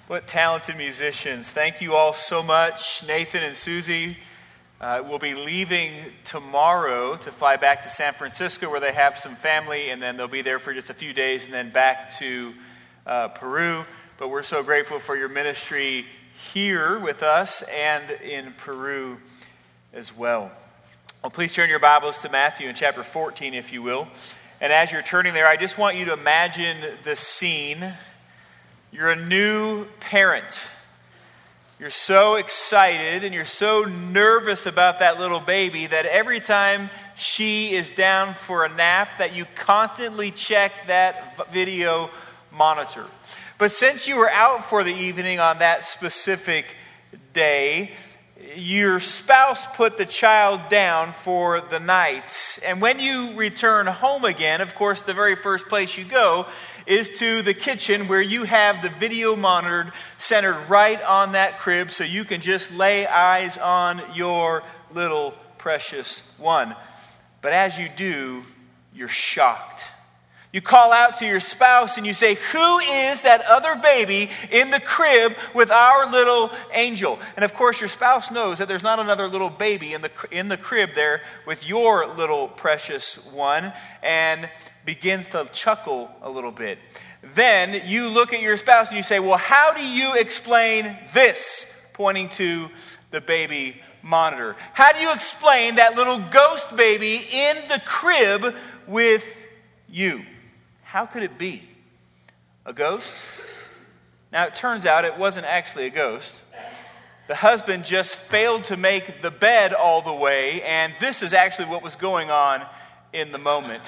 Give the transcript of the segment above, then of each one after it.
What talented musicians. Thank you all so much. Nathan and Susie will be leaving tomorrow to fly back to San Francisco where they have some family, and then they'll be there for just a few days and then back to Peru. But we're so grateful for your ministry here with us and in Peru as well. Well, please turn your Bibles to Matthew in chapter 14, if you will. And as you're turning there, I just want you to imagine the scene. You're a new parent. You're so excited and you're so nervous about that little baby that every time she is down for a nap that you constantly check that video monitor. But since you were out for the evening on that specific day, your spouse put the child down for the night. And when you return home again, of course, the very first place you go is to the kitchen where you have the video monitored centered right on that crib so you can just lay eyes on your little precious one. But as you do, you're shocked. You call out to your spouse and you say, "Who is that other baby in the crib with our little angel?" And of course, your spouse knows that there's not another little baby in the crib there with your little precious one and begins to chuckle a little bit. Then you look at your spouse and you say, "Well, how do you explain this?" Pointing to the baby monitor. How do you explain that little ghost baby in the crib with you? How could it be? A ghost? Now, it turns out it wasn't actually a ghost. The husband just failed to make the bed all the way, and this is actually what was going on in the moment.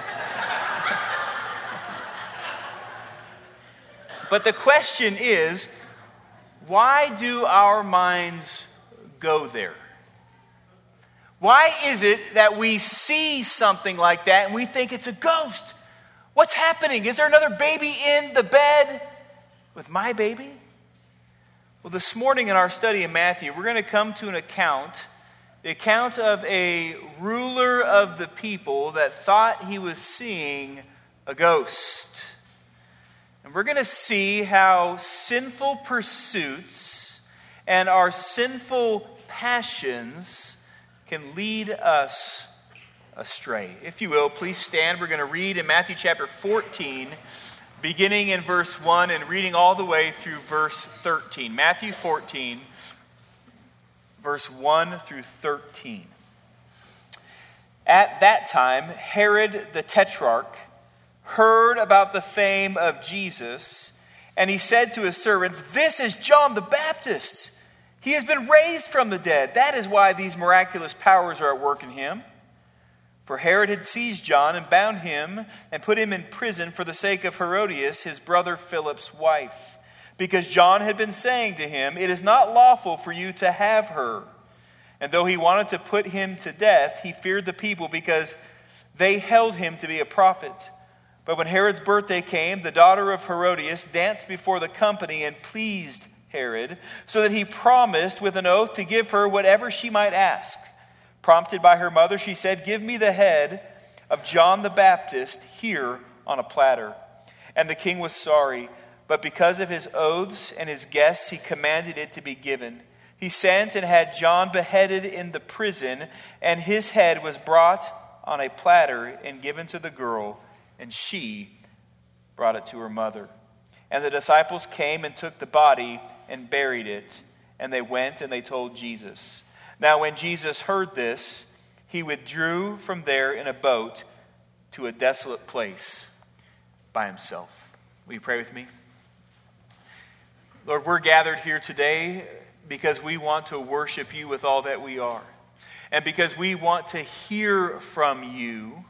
But the question is, why do our minds go there? Why is it that we see something like that and we think it's a ghost? What's happening? Is there another baby in the bed with my baby? Well, this morning in our study in Matthew, we're going to come to the account of a ruler of the people that thought he was seeing a ghost. And we're going to see how sinful pursuits and our sinful passions can lead us astray. If you will, please stand. We're going to read in Matthew chapter 14, beginning in verse 1 and reading all the way through verse 13. Matthew 14, verse 1 through 13. At that time, Herod the Tetrarch heard about the fame of Jesus, and he said to his servants, "This is John the Baptist. He has been raised from the dead. That is why these miraculous powers are at work in him." For Herod had seized John and bound him and put him in prison for the sake of Herodias, his brother Philip's wife, because John had been saying to him, "It is not lawful for you to have her." And though he wanted to put him to death, he feared the people because they held him to be a prophet. But when Herod's birthday came, the daughter of Herodias danced before the company and pleased Herod, so that he promised with an oath to give her whatever she might ask. Prompted by her mother, she said, "Give me the head of John the Baptist here on a platter." And the king was sorry, but because of his oaths and his guests, he commanded it to be given. He sent and had John beheaded in the prison, and his head was brought on a platter and given to the girl, and she brought it to her mother. And the disciples came and took the body and buried it, and they went and they told Jesus. Now when Jesus heard this, he withdrew from there in a boat to a desolate place by himself. Will you pray with me? Lord, we're gathered here today because we want to worship you with all that we are. And because we want to hear from you.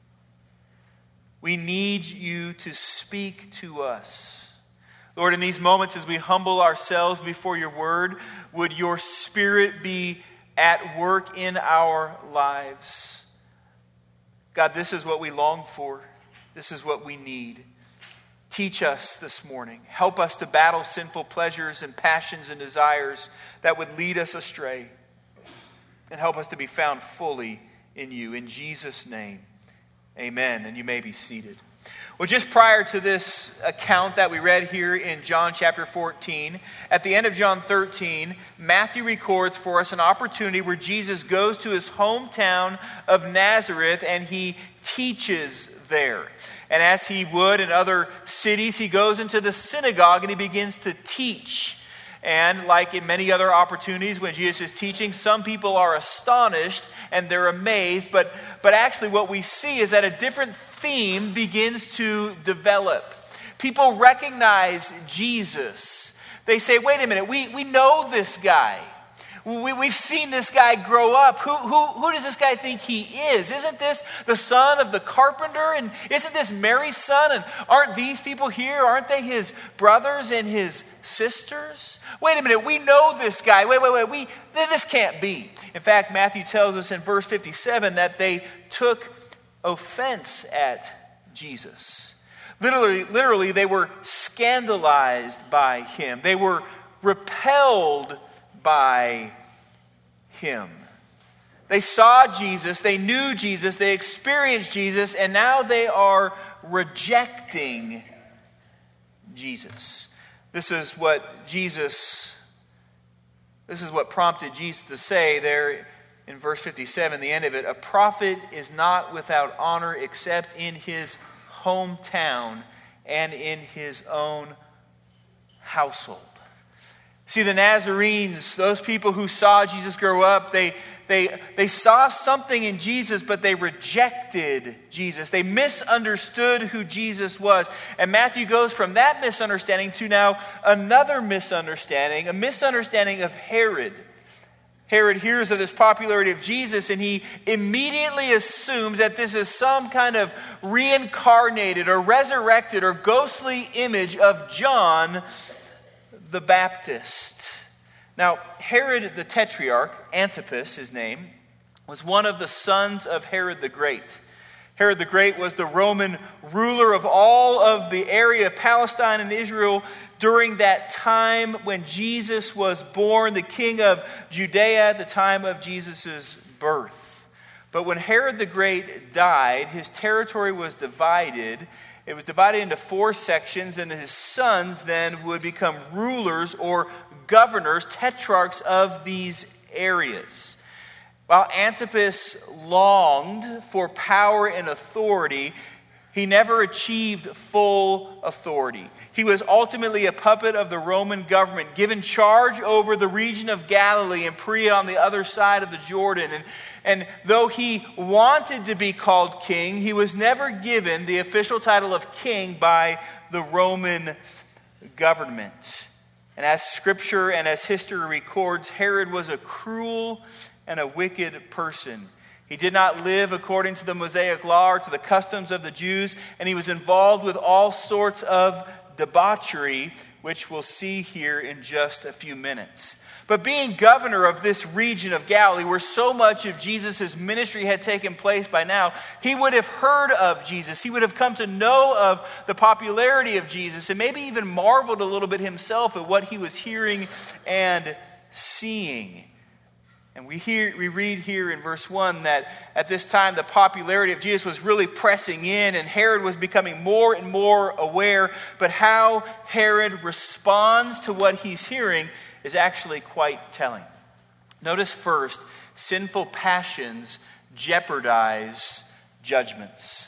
We need you to speak to us. Lord, in these moments as we humble ourselves before your word, would your Spirit be at work in our lives? God, this is what we long for. This is what we need. Teach us this morning. Help us to battle sinful pleasures and passions and desires that would lead us astray. And help us to be found fully in you. In Jesus' name, amen. And you may be seated. Well, just prior to this account that we read here in John chapter 14, at the end of John 13, Matthew records for us an opportunity where Jesus goes to his hometown of Nazareth and he teaches there. And as he would in other cities, he goes into the synagogue and he begins to teach. And like in many other opportunities when Jesus is teaching, some people are astonished and they're amazed. But actually what we see is that a different theme begins to develop. People recognize Jesus. They say, wait a minute, we know this guy. We've seen this guy grow up. Who does this guy think he is? Isn't this the son of the carpenter? And isn't this Mary's son? And aren't these people here? Aren't they his brothers and his sisters? Wait a minute, we know this guy. Wait. This can't be. In fact, Matthew tells us in verse 57 that they took offense at Jesus. Literally, they were scandalized by him. They were repelled by him. They saw Jesus, they knew Jesus, they experienced Jesus, and now they are rejecting Jesus. This is what prompted Jesus to say there in verse 57, the end of it, a prophet is not without honor except in his hometown and in his own household. See, the Nazarenes, those people who saw Jesus grow up, they saw something in Jesus, but they rejected Jesus. They misunderstood who Jesus was. And Matthew goes from that misunderstanding to now another misunderstanding, a misunderstanding of Herod. Herod hears of this popularity of Jesus, and he immediately assumes that this is some kind of reincarnated or resurrected or ghostly image of John the Baptist. Now, Herod the Tetrarch, Antipas, his name, was one of the sons of Herod the Great. Herod the Great was the Roman ruler of all of the area of Palestine and Israel during that time when Jesus was born, the king of Judea at the time of Jesus' birth. But when Herod the Great died, his territory was divided. It was divided into 4 sections, and his sons then would become rulers or governors, tetrarchs of these areas. While Antipas longed for power and authority, he never achieved full authority. He was ultimately a puppet of the Roman government, given charge over the region of Galilee and Perea on the other side of the Jordan. And though he wanted to be called king, he was never given the official title of king by the Roman government. And as Scripture and as history records, Herod was a cruel and a wicked person. He did not live according to the Mosaic law or to the customs of the Jews, and he was involved with all sorts of debauchery, which we'll see here in just a few minutes. But being governor of this region of Galilee, where so much of Jesus' ministry had taken place by now, he would have heard of Jesus. He would have come to know of the popularity of Jesus, and maybe even marveled a little bit himself at what he was hearing and seeing. And we read here in verse 1 that at this time the popularity of Jesus was really pressing in, and Herod was becoming more and more aware. But how Herod responds to what he's hearing is actually quite telling. Notice first, sinful passions jeopardize judgments.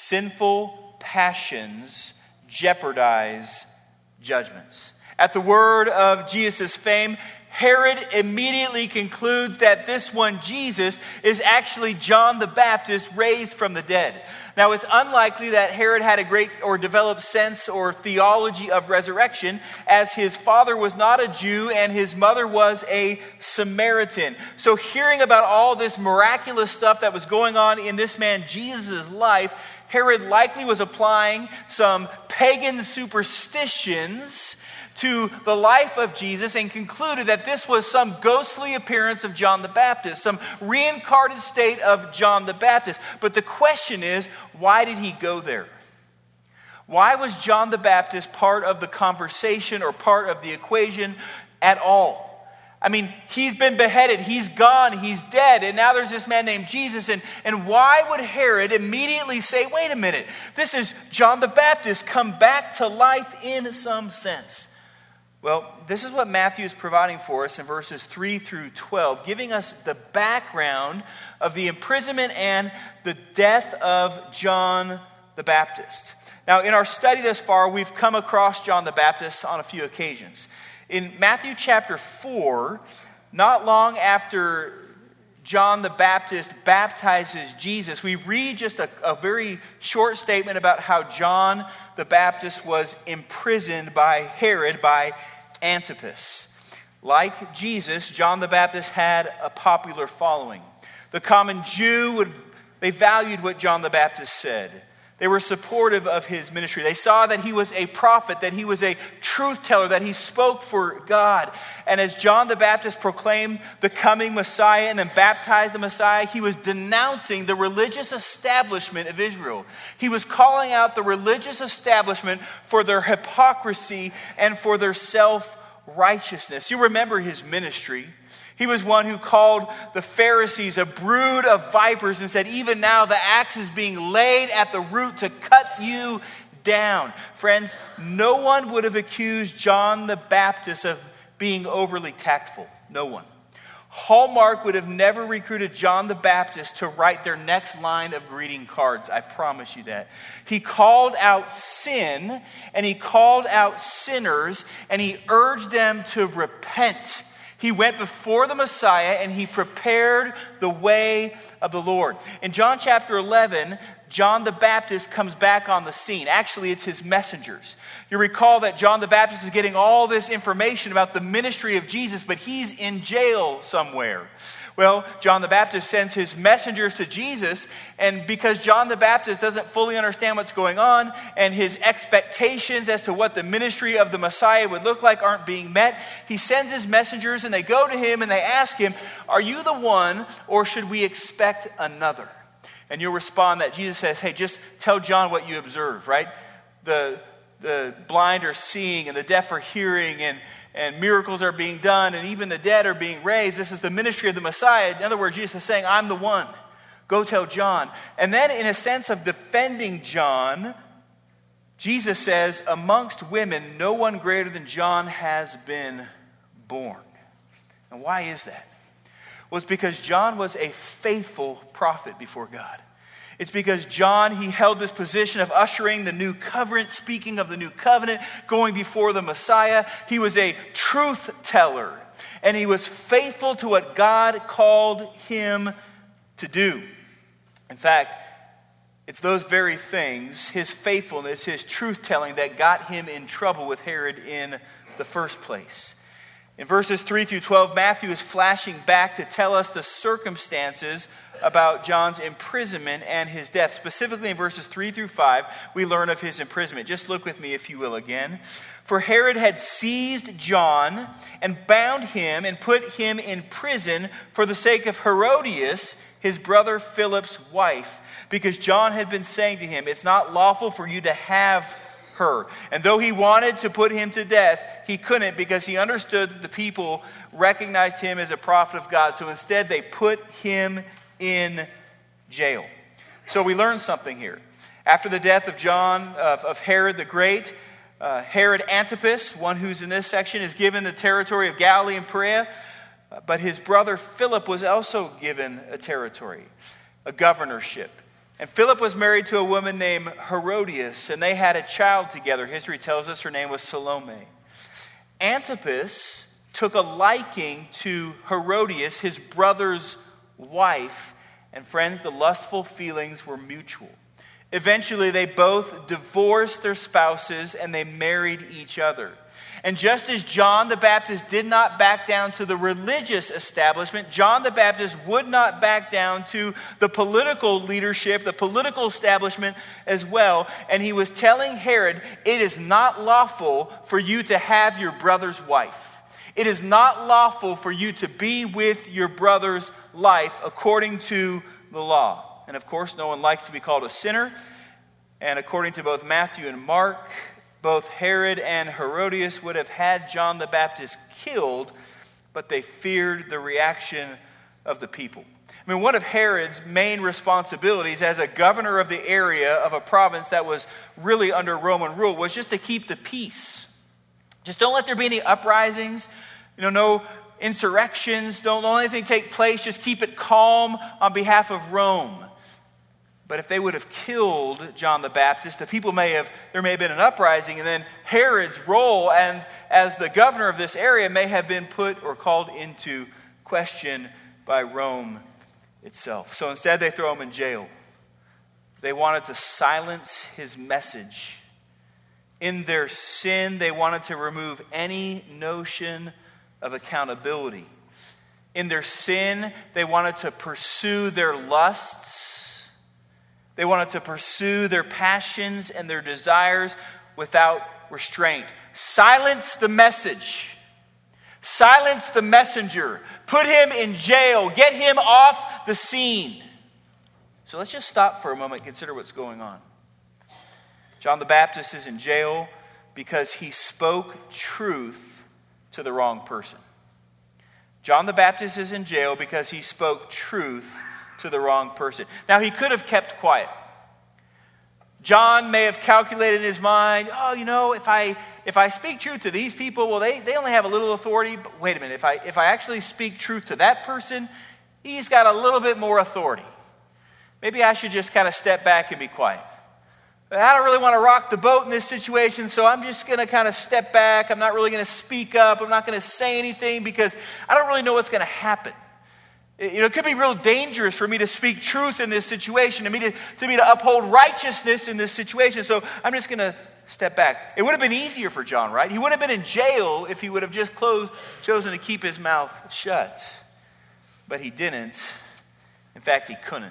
Sinful passions jeopardize judgments. At the word of Jesus' fame, Herod immediately concludes that this one, Jesus, is actually John the Baptist raised from the dead. Now, it's unlikely that Herod had a great or developed sense or theology of resurrection, as his father was not a Jew and his mother was a Samaritan. So hearing about all this miraculous stuff that was going on in this man Jesus' life, Herod likely was applying some pagan superstitions to the life of Jesus and concluded that this was some ghostly appearance of John the Baptist, some reincarnated state of John the Baptist. But the question is, why did he go there? Why was John the Baptist part of the conversation or part of the equation at all? I mean, he's been beheaded, he's gone, he's dead, and now there's this man named Jesus. And why would Herod immediately say, wait a minute, this is John the Baptist come back to life in some sense? Well, this is what Matthew is providing for us in verses 3 through 12, giving us the background of the imprisonment and the death of John the Baptist. Now, in our study thus far, we've come across John the Baptist on a few occasions. In Matthew chapter 4, not long after John the Baptist baptizes Jesus, we read just a very short statement about how John the Baptist was imprisoned by Herod, by Antipas. Like Jesus, John the Baptist had a popular following. The common Jew, they valued what John the Baptist said. They were supportive of his ministry. They saw that he was a prophet, that he was a truth teller, that he spoke for God. And as John the Baptist proclaimed the coming Messiah and then baptized the Messiah, he was denouncing the religious establishment of Israel. He was calling out the religious establishment for their hypocrisy and for their self-righteousness. You remember his ministry. He was one who called the Pharisees a brood of vipers and said, even now the axe is being laid at the root to cut you down. Friends, no one would have accused John the Baptist of being overly tactful. No one. Hallmark would have never recruited John the Baptist to write their next line of greeting cards. I promise you that. He called out sin and he called out sinners and he urged them to repent. He went before the Messiah and he prepared the way of the Lord. In John chapter 11, John the Baptist comes back on the scene. Actually, it's his messengers. You recall that John the Baptist is getting all this information about the ministry of Jesus, but he's in jail somewhere. Well, John the Baptist sends his messengers to Jesus, and because John the Baptist doesn't fully understand what's going on, and his expectations as to what the ministry of the Messiah would look like aren't being met, he sends his messengers, and they go to him, and they ask him, are you the one, or should we expect another? And you'll respond that Jesus says, hey, just tell John what you observe, right? The blind are seeing, and the deaf are hearing, and miracles are being done, and even the dead are being raised. This is the ministry of the Messiah. In other words, Jesus is saying, I'm the one. Go tell John. And then in a sense of defending John, Jesus says, amongst women, no one greater than John has been born. And why is that? Well, it's because John was a faithful prophet before God. It's because John, he held this position of ushering the new covenant, speaking of the new covenant, going before the Messiah. He was a truth teller, and he was faithful to what God called him to do. In fact, it's those very things, his faithfulness, his truth telling, that got him in trouble with Herod in the first place. In verses 3 through 12, Matthew is flashing back to tell us the circumstances about John's imprisonment and his death. Specifically in verses 3 through 5, we learn of his imprisonment. Just look with me, if you will, again. For Herod had seized John and bound him and put him in prison for the sake of Herodias, his brother Philip's wife, because John had been saying to him, it's not lawful for you to have her. And though he wanted to put him to death, he couldn't, because he understood that the people recognized him as a prophet of God. So instead, they put him in jail. So we learn something here. After the death of Herod the Great, Herod Antipas, one who's in this section, is given the territory of Galilee and Perea. But his brother Philip was also given a territory, a governorship. And Philip was married to a woman named Herodias, and they had a child together. History tells us her name was Salome. Antipas took a liking to Herodias, his brother's wife, and friends, the lustful feelings were mutual. Eventually, they both divorced their spouses and they married each other. And just as John the Baptist did not back down to the religious establishment, John the Baptist would not back down to the political leadership, the political establishment as well. And he was telling Herod, it is not lawful for you to have your brother's wife. It is not lawful for you to be with your brother's life according to the law. And of course, no one likes to be called a sinner. And according to both Matthew and Mark, both Herod and Herodias would have had John the Baptist killed, but they feared the reaction of the people. I mean, one of Herod's main responsibilities as a governor of the area of a province that was really under Roman rule was just to keep the peace. Just don't let there be any uprisings, no insurrections, don't let anything take place, just keep it calm on behalf of Rome. But if they would have killed John the Baptist, there may have been an uprising, and then Herod's role and as the governor of this area may have been put or called into question by Rome itself. So instead they throw him in jail. They wanted to silence his message. In their sin, they wanted to remove any notion of accountability. In their sin, they wanted to pursue their lusts. They wanted to pursue their passions and their desires without restraint. Silence the message. Silence the messenger. Put him in jail. Get him off the scene. So let's just stop for a moment and consider what's going on. John the Baptist is in jail because he spoke truth to the wrong person. John the Baptist is in jail because he spoke truth to the wrong person. Now, he could have kept quiet. John may have calculated in his mind, if I speak truth to these people, well, they only have a little authority. But wait a minute, if I actually speak truth to that person, he's got a little bit more authority. Maybe I should just kind of step back and be quiet. I don't really want to rock the boat in this situation, so I'm just going to kind of step back. I'm not really going to speak up. I'm not going to say anything because I don't really know what's going to happen. It could be real dangerous for me to speak truth in this situation, to me to uphold righteousness in this situation. So I'm just going to step back. It would have been easier for John, right? He would have been in jail if he would have just chosen to keep his mouth shut. But he didn't. In fact, he couldn't.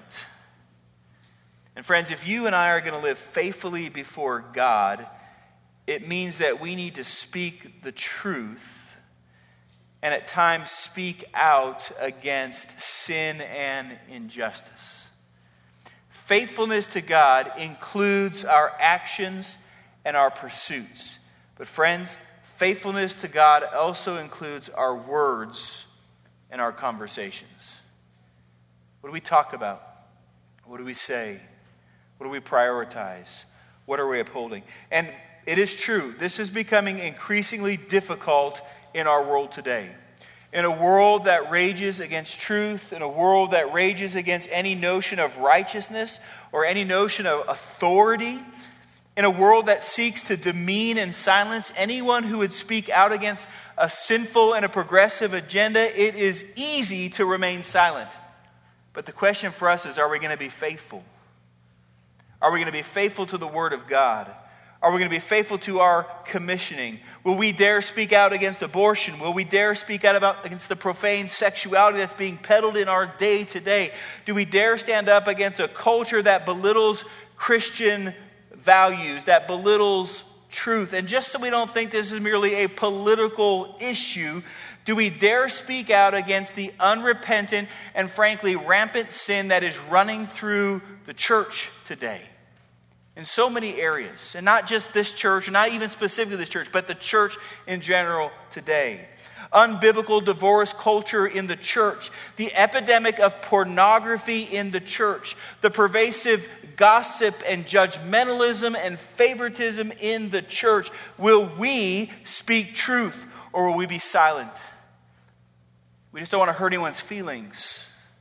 And friends, if you and I are going to live faithfully before God, it means that we need to speak the truth and at times speak out against sin and injustice. Faithfulness to God includes our actions and our pursuits. But friends, faithfulness to God also includes our words and our conversations. What do we talk about? What do we say? What do we prioritize? What are we upholding? And it is true, this is becoming increasingly difficult in our world today. In a world that rages against truth, in a world that rages against any notion of righteousness or any notion of authority, in a world that seeks to demean and silence anyone who would speak out against a sinful and a progressive agenda, it is easy to remain silent. But the question for us is, are we going to be faithful? Are we going to be faithful to the Word of God? Are we going to be faithful to our commissioning? Will we dare speak out against abortion? Will we dare speak out against the profane sexuality that's being peddled in our day to day? Do we dare stand up against a culture that belittles Christian values, that belittles truth? And just so we don't think this is merely a political issue, do we dare speak out against the unrepentant and frankly rampant sin that is running through the church today? In so many areas, and not just this church, and not even specifically this church, but the church in general today. Unbiblical divorce culture in the church, the epidemic of pornography in the church, the pervasive gossip and judgmentalism and favoritism in the church. Will we speak truth, or will we be silent? We just don't want to hurt anyone's feelings.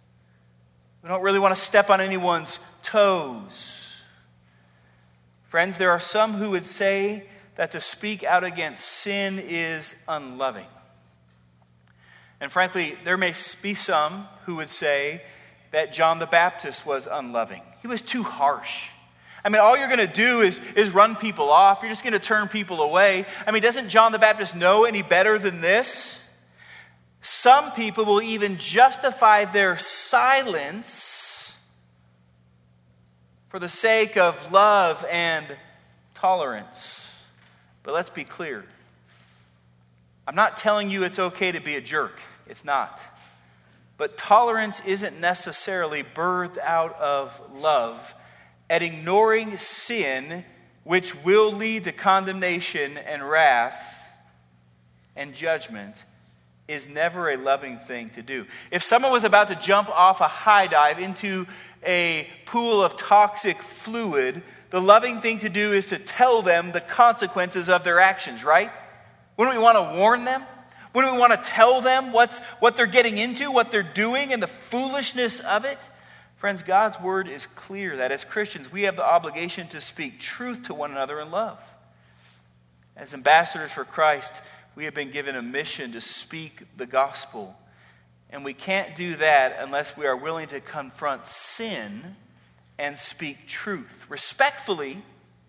We don't really want to step on anyone's toes. Friends, there are some who would say that to speak out against sin is unloving. And frankly, there may be some who would say that John the Baptist was unloving. He was too harsh. I mean, all you're going to do is run people off. You're just going to turn people away. I mean, doesn't John the Baptist know any better than this? Some people will even justify their silence for the sake of love and tolerance. But let's be clear. I'm not telling you it's okay to be a jerk. It's not. But tolerance isn't necessarily birthed out of love. At ignoring sin, which will lead to condemnation and wrath and judgment, is never a loving thing to do. If someone was about to jump off a high dive into a pool of toxic fluid, the loving thing to do is to tell them the consequences of their actions, right? Wouldn't we want to warn them? Wouldn't we want to tell them what they're getting into, what they're doing, and the foolishness of it? Friends, God's word is clear that as Christians, we have the obligation to speak truth to one another in love. As ambassadors for Christ, we have been given a mission to speak the gospel. And we can't do that unless we are willing to confront sin and speak truth, respectfully,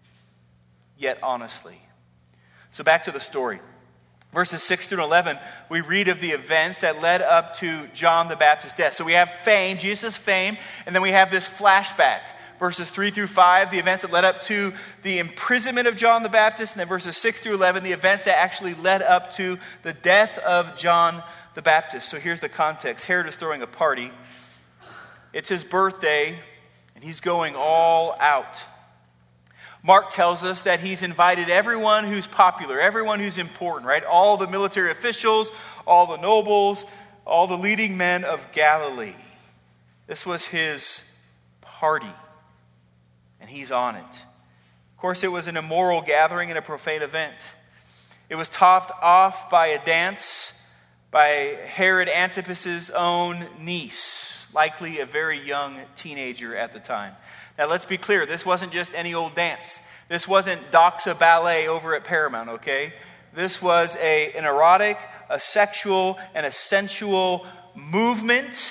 yet honestly. So back to the story. Verses 6 through 11, we read of the events that led up to John the Baptist's death. So we have fame, Jesus' fame, and then we have this flashback. Verses 3 through 5, the events that led up to the imprisonment of John the Baptist. And then verses 6 through 11, the events that actually led up to the death of John the Baptist. So here's the context. Herod is throwing a party. It's his birthday, and he's going all out. Mark tells us that he's invited everyone who's popular, everyone who's important, right? All the military officials, all the nobles, all the leading men of Galilee. This was his party, and he's on it. Of course, it was an immoral gathering and a profane event. It was topped off by a dance by Herod Antipas's own niece, likely a very young teenager at the time. Now, let's be clear. This wasn't just any old dance. This wasn't Doxa Ballet over at Paramount, okay? This was an erotic, a sexual, and a sensual movement,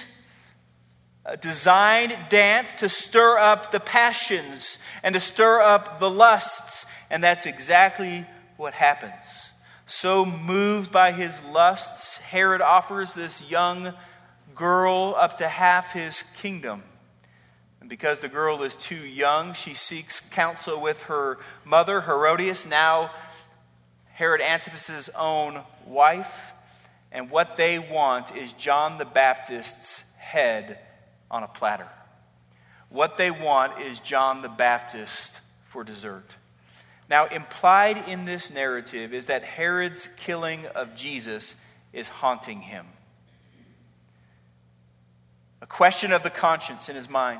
a designed dance to stir up the passions and to stir up the lusts. And that's exactly what happens. So moved by his lusts, Herod offers this young girl up to half his kingdom. And because the girl is too young, she seeks counsel with her mother, Herodias, now Herod Antipas's own wife. And what they want is John the Baptist's head on a platter. What they want is John the Baptist for dessert. Now, implied in this narrative is that Herod's killing of Jesus is haunting him. A question of the conscience in his mind.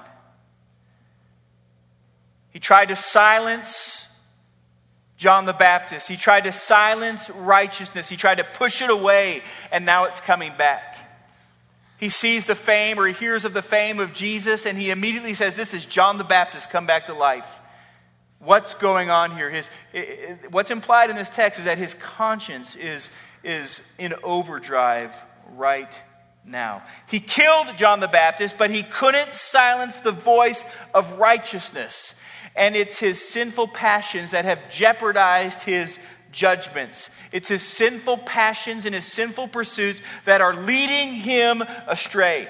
He tried to silence John the Baptist. He tried to silence righteousness. He tried to push it away, and now it's coming back. He sees the fame, or he hears of the fame of Jesus, and he immediately says, "This is John the Baptist come back to life." What's going on here? What's implied in this text is that his conscience is in overdrive right now. He killed John the Baptist, but he couldn't silence the voice of righteousness. And it's his sinful passions that have jeopardized his judgments. It's his sinful passions and his sinful pursuits that are leading him astray.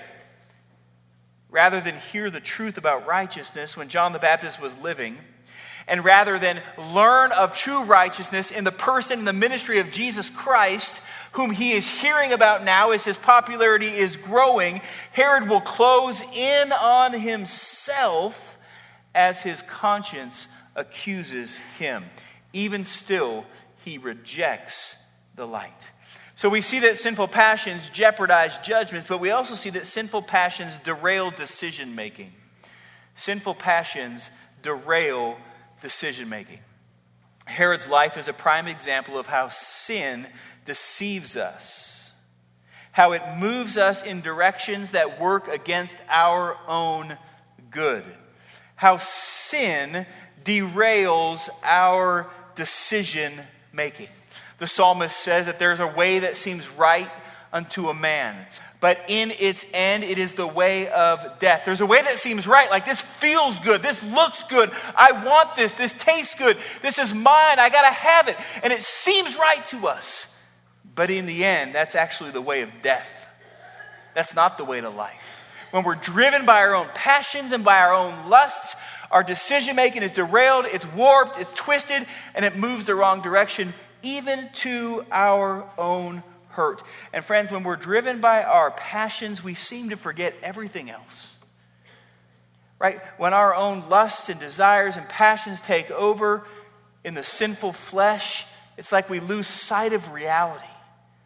Rather than hear the truth about righteousness when John the Baptist was living, and rather than learn of true righteousness in the person and the ministry of Jesus Christ, whom he is hearing about now as his popularity is growing, Herod will close in on himself as his conscience accuses him. Even still, he rejects the light. So we see that sinful passions jeopardize judgments, but we also see that sinful passions derail decision-making. Sinful passions derail decision-making. Herod's life is a prime example of how sin deceives us, how it moves us in directions that work against our own good, how sin derails our decision-making. The psalmist says that there's a way that seems right unto a man, but in its end it is the way of death. There's a way that seems right, like this feels good, this looks good, I want this tastes good, this is mine, I gotta have it, and it seems right to us. But in the end, that's actually the way of death. That's not the way to life. When we're driven by our own passions and by our own lusts, our decision-making is derailed, it's warped, it's twisted, and it moves the wrong direction, even to our own hurt. And friends, when we're driven by our passions, we seem to forget everything else. Right? When our own lusts and desires and passions take over in the sinful flesh, it's like we lose sight of reality.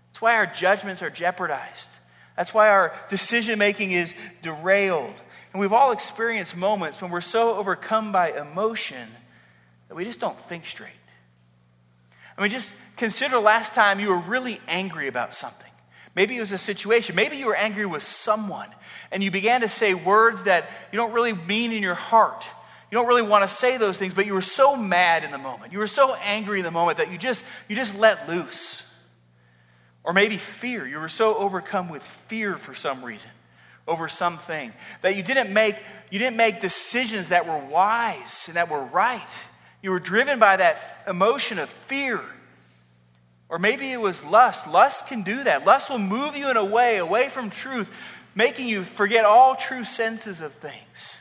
That's why our judgments are jeopardized. That's why our decision-making is derailed. And we've all experienced moments when we're so overcome by emotion that we just don't think straight. I mean, just consider the last time you were really angry about something. Maybe it was a situation. Maybe you were angry with someone and you began to say words that you don't really mean in your heart. You don't really want to say those things, but you were so mad in the moment. You were so angry in the moment that you just let loose. Or maybe fear. You were so overcome with fear for some reason over something that you didn't make decisions that were wise and that were right. You were driven by that emotion of fear. Or maybe it was lust. Lust can do that. Lust will move you in a way away from truth, making you forget all true senses of things.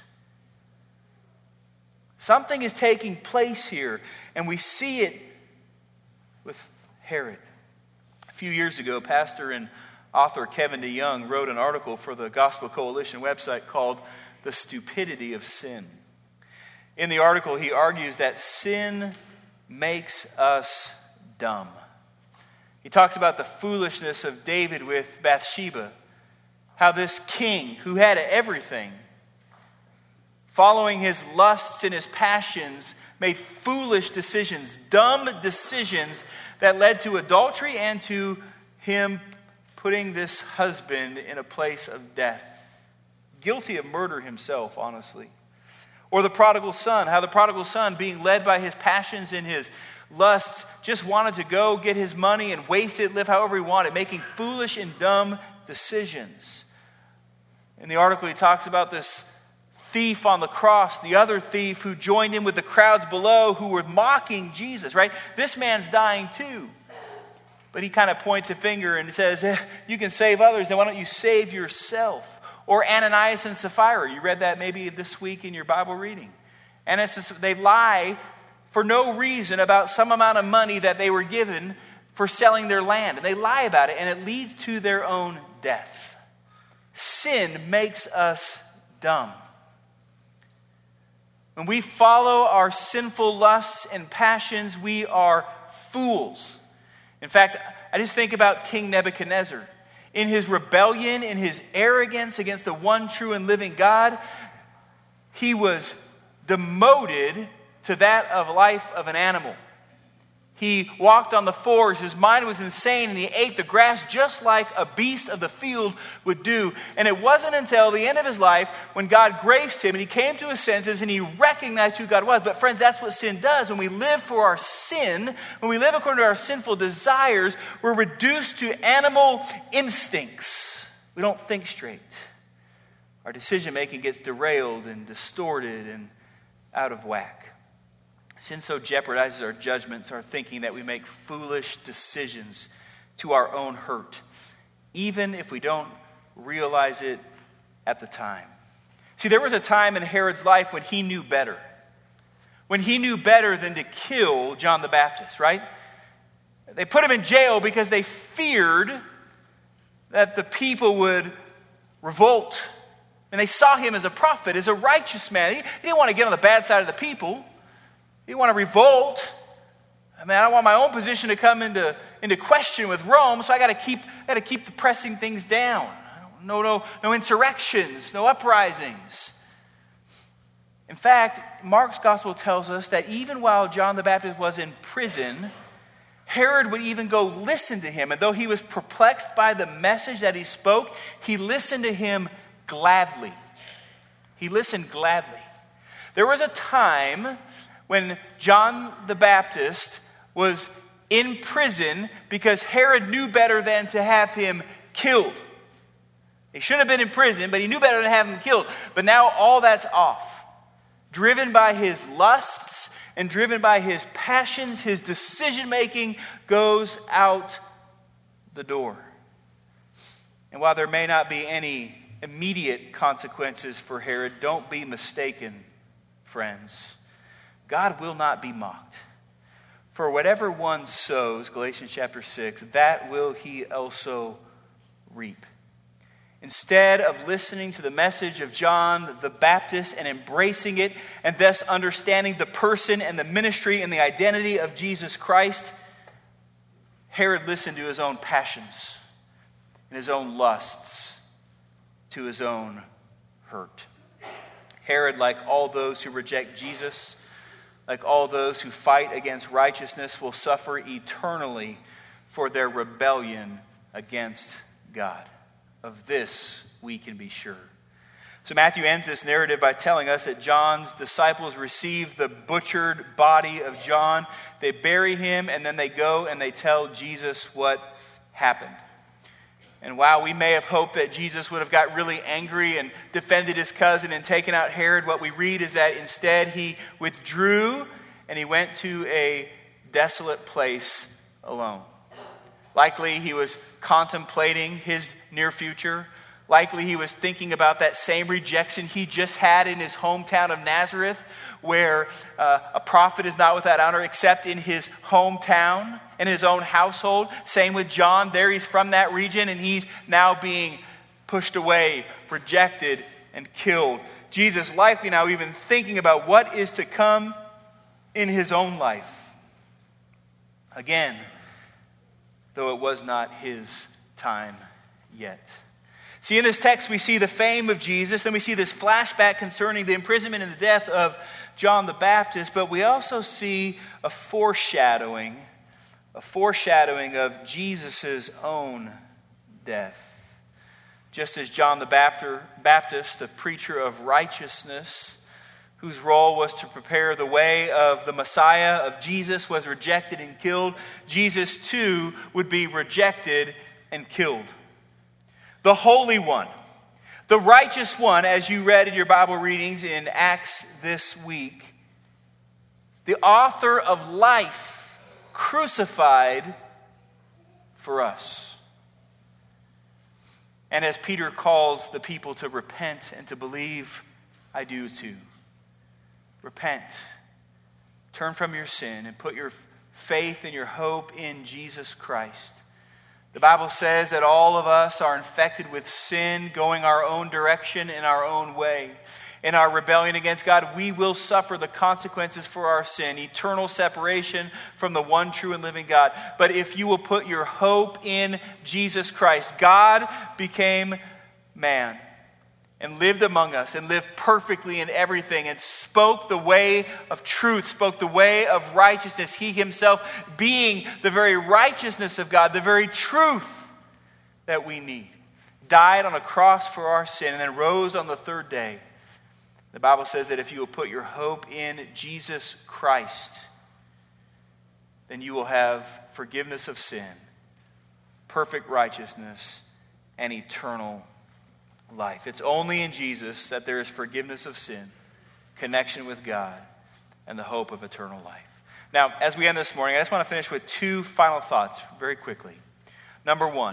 Something is taking place here, and we see it with Herod. A few years ago, pastor and author Kevin DeYoung wrote an article for the Gospel Coalition website called "The Stupidity of Sin." In the article, he argues that sin makes us dumb. He talks about the foolishness of David with Bathsheba, how this king who had everything, following his lusts and his passions, made foolish decisions, dumb decisions that led to adultery and to him putting this husband in a place of death. Guilty of murder himself, honestly. Or the prodigal son, how the prodigal son, being led by his passions and his lusts, just wanted to go get his money and waste it, live however he wanted, making foolish and dumb decisions. In the article, he talks about this thief on the cross, the other thief who joined in with the crowds below who were mocking Jesus, right? This man's dying too. But he kind of points a finger and says, you can save others, then why don't you save yourself? Or Ananias and Sapphira. You read that maybe this week in your Bible reading. And they lie for no reason about some amount of money that they were given for selling their land. And they lie about it, and it leads to their own death. Sin makes us dumb. When we follow our sinful lusts and passions, we are fools. In fact, I just think about King Nebuchadnezzar. In his rebellion, in his arrogance against the one true and living God, he was demoted to that of life of an animal. He walked on the floors, his mind was insane, and he ate the grass just like a beast of the field would do. And it wasn't until the end of his life when God graced him and he came to his senses and he recognized who God was. But friends, that's what sin does. When we live for our sin, when we live according to our sinful desires, we're reduced to animal instincts. We don't think straight. Our decision making gets derailed and distorted and out of whack. Sin so jeopardizes our judgments, our thinking, that we make foolish decisions to our own hurt, even if we don't realize it at the time. See, there was a time in Herod's life when he knew better. When he knew better than to kill John the Baptist, right? They put him in jail because they feared that the people would revolt. And they saw him as a prophet, as a righteous man. He didn't want to get on the bad side of the people. He didn't want to revolt. I mean, I don't want my own position to come into question with Rome, so I got to keep the pressing things down. No insurrections, no uprisings. In fact, Mark's gospel tells us that even while John the Baptist was in prison, Herod would even go listen to him. And though he was perplexed by the message that he spoke, he listened to him gladly. He listened gladly. There was a time when John the Baptist was in prison because Herod knew better than to have him killed. He should have been in prison, but he knew better than to have him killed. But now all that's off. Driven by his lusts and driven by his passions, his decision-making goes out the door. And while there may not be any immediate consequences for Herod, don't be mistaken, friends. God will not be mocked. For whatever one sows, Galatians chapter 6, that will he also reap. Instead of listening to the message of John the Baptist and embracing it, and thus understanding the person and the ministry and the identity of Jesus Christ, Herod listened to his own passions and his own lusts, to his own hurt. Herod, like all those who reject Jesus, like all those who fight against righteousness, will suffer eternally for their rebellion against God. Of this we can be sure. So Matthew ends this narrative by telling us that John's disciples receive the butchered body of John. They bury him, and then they go and they tell Jesus what happened. And while we may have hoped that Jesus would have got really angry and defended his cousin and taken out Herod, what we read is that instead he withdrew and he went to a desolate place alone. Likely he was contemplating his near future. Likely he was thinking about that same rejection he just had in his hometown of Nazareth, where a prophet is not without honor except in his hometown, in his own household. Same with John. There he's from that region, and he's now being pushed away, rejected, and killed. Jesus likely now even thinking about what is to come in his own life. Again, though it was not his time yet. See, in this text we see the fame of Jesus, then we see this flashback concerning the imprisonment and the death of John the Baptist, but we also see a foreshadowing of Jesus' own death. Just as John the Baptist, a preacher of righteousness, whose role was to prepare the way of the Messiah, of Jesus, was rejected and killed, Jesus too would be rejected and killed. The Holy One, the righteous one, as you read in your Bible readings in Acts this week, the author of life, crucified for us. And as Peter calls the people to repent and to believe, I do too. Repent. Turn from your sin and put your faith and your hope in Jesus Christ. The Bible says that all of us are infected with sin, going our own direction in our own way. In our rebellion against God, we will suffer the consequences for our sin, eternal separation from the one true and living God. But if you will put your hope in Jesus Christ, God became man and lived among us and lived perfectly in everything and spoke the way of truth, spoke the way of righteousness. He himself being the very righteousness of God, the very truth that we need. Died on a cross for our sin and then rose on the third day. The Bible says that if you will put your hope in Jesus Christ, then you will have forgiveness of sin, perfect righteousness, and eternal life. It's only in Jesus that there is forgiveness of sin, connection with God, and the hope of eternal life. Now, as we end this morning, I just want to finish with two final thoughts very quickly. Number one,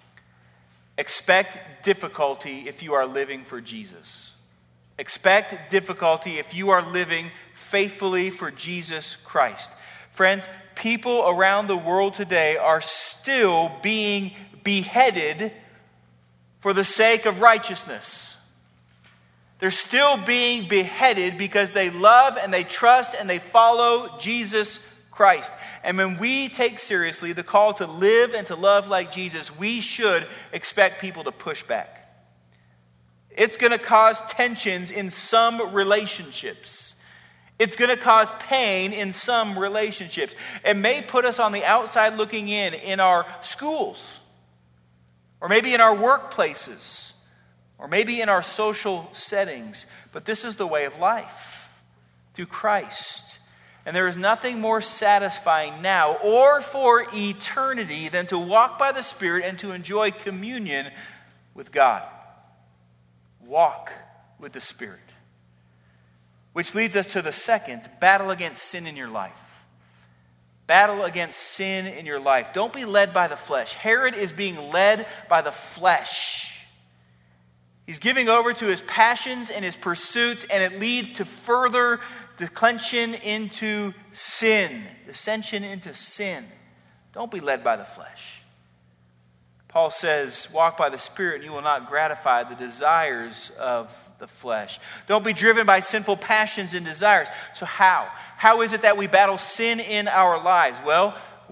expect difficulty if you are living for Jesus. Expect difficulty if you are living faithfully for Jesus Christ. Friends, people around the world today are still being beheaded for the sake of righteousness. They're still being beheaded because they love and they trust and they follow Jesus Christ. And when we take seriously the call to live and to love like Jesus, we should expect people to push back. It's going to cause tensions in some relationships. It's going to cause pain in some relationships. It may put us on the outside looking in our schools, or maybe in our workplaces, or maybe in our social settings. But this is the way of life through Christ. And there is nothing more satisfying now or for eternity than to walk by the Spirit and to enjoy communion with God. Walk with the Spirit. Which leads us to the second, battle against sin in your life. Battle against sin in your life. Don't be led by the flesh. Herod is being led by the flesh. He's giving over to his passions and his pursuits, and it leads to further declension into sin. Dissension into sin. Don't be led by the flesh. Paul says, walk by the Spirit and you will not gratify the desires of the flesh. Don't be driven by sinful passions and desires. So how? How is it that we battle sin in our lives? Well,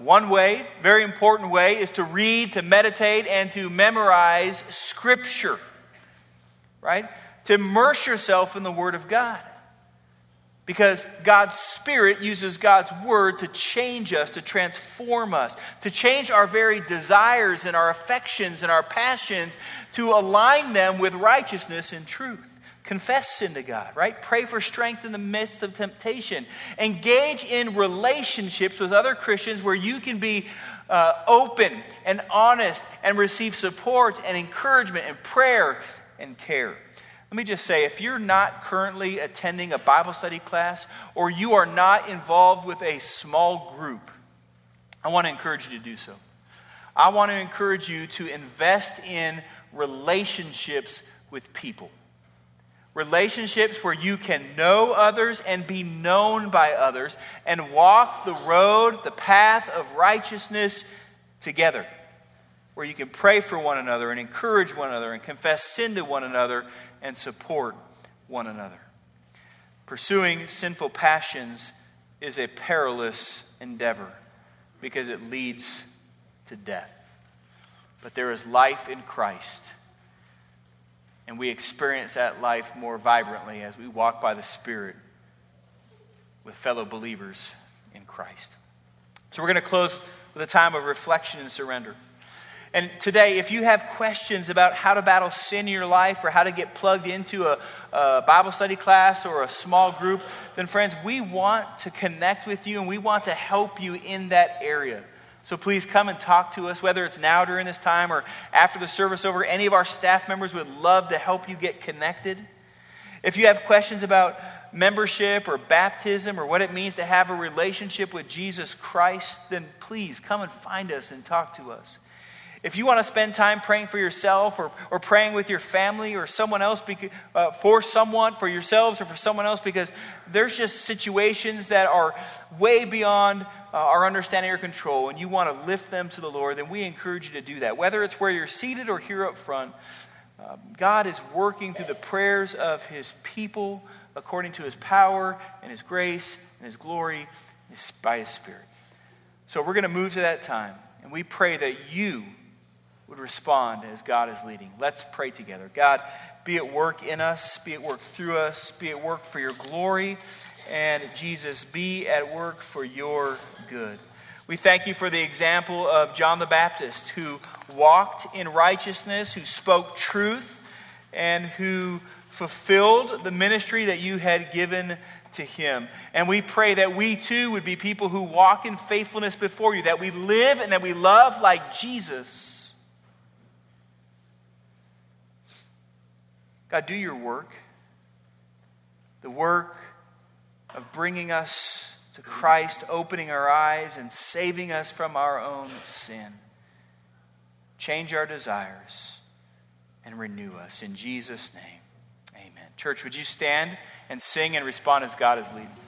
One way, very important way, is to read, to meditate, and to memorize Scripture. Right? To immerse yourself in the Word of God. Because God's Spirit uses God's Word to change us, to transform us, to change our very desires and our affections and our passions, to align them with righteousness and truth. Confess sin to God, right? Pray for strength in the midst of temptation. Engage in relationships with other Christians where you can be open and honest and receive support and encouragement and prayer and care. Let me just say, if you're not currently attending a Bible study class or you are not involved with a small group, I want to encourage you to do so. I want to encourage you to invest in relationships with people. Relationships where you can know others and be known by others and walk the road, the path of righteousness together. Where you can pray for one another and encourage one another and confess sin to one another and support one another. Pursuing sinful passions is a perilous endeavor because it leads to death. But there is life in Christ. And we experience that life more vibrantly as we walk by the Spirit with fellow believers in Christ. So we're going to close with a time of reflection and surrender. And today, if you have questions about how to battle sin in your life or how to get plugged into a Bible study class or a small group, then friends, we want to connect with you and we want to help you in that area. So please come and talk to us, whether it's now during this time or after the service over. Any of our staff members would love to help you get connected. If you have questions about membership or baptism or what it means to have a relationship with Jesus Christ, then please come and find us and talk to us. If you want to spend time praying for yourself or praying with your family or someone else, for yourselves or for someone else, because there's just situations that are way beyond our understanding or control, and you want to lift them to the Lord, then we encourage you to do that. Whether it's where you're seated or here up front, God is working through the prayers of His people according to His power and His grace and His glory by His Spirit. So we're going to move to that time, and we pray that you would respond as God is leading. Let's pray together. God, be at work in us, be at work through us, be at work for your glory, and Jesus, be at work for your good. We thank you for the example of John the Baptist, who walked in righteousness, who spoke truth, and who fulfilled the ministry that you had given to him. And we pray that we too would be people who walk in faithfulness before you, that we live and that we love like Jesus. God, do your work. The work of bringing us to Christ, opening our eyes and saving us from our own sin. Change our desires and renew us. In Jesus' name, amen. Church, would you stand and sing and respond as God is leading?